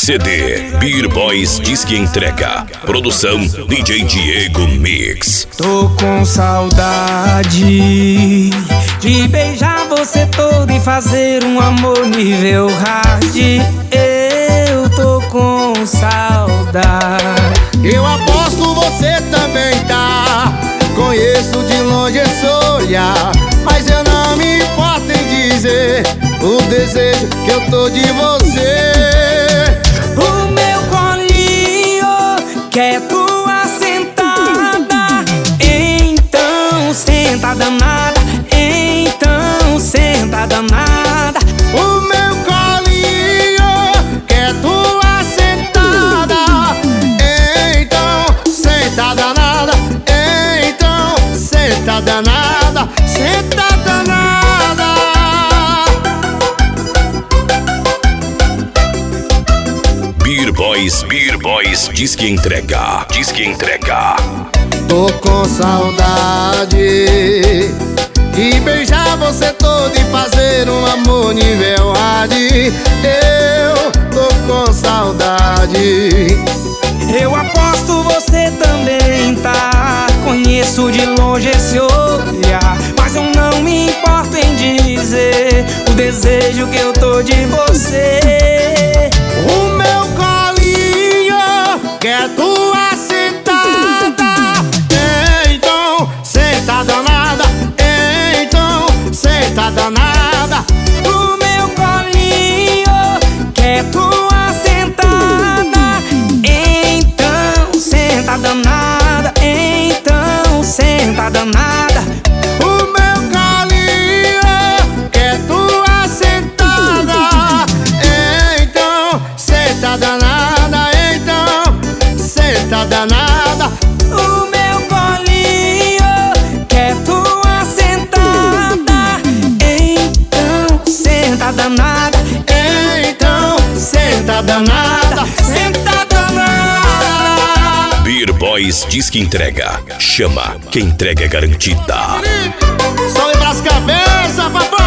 CD Beer Boys diz que entrega. Produção DJ Diego Mix. Tô com saudade de beijar você todo e fazer um amor nível hard. Eu tô com saudade. Eu aposto você também tá. Conheço de longe esse olhar, mas eu não me importo em dizer o desejo que eu tô de você. O meu colinho quer tua sentada, então senta danada, então senta danada. O meu colinho quer tua sentada, então senta danada, então senta danada, senta danada. Beer Boys diz que entrega. Diz que entrega. Tô com saudade de beijar você todo e fazer um amor nível hard. Eu tô com saudade. Eu aposto você também tá. Conheço de longe esse olhar, mas eu não me importo em dizer o desejo que eu tô de você. O meu colinho quer tua sentada, então senta danada, então senta danada. O meu colinho quer tua sentada, então senta danada, então senta danada. O meu colinho quer tua sentada, então senta danada, então senta danada. O meu colinho quer tua sentada, então senta danada, Então senta danada, senta danada. Beer Boys diz que entrega. Chama, que entrega é garantida. sobe pras cabeças, papai.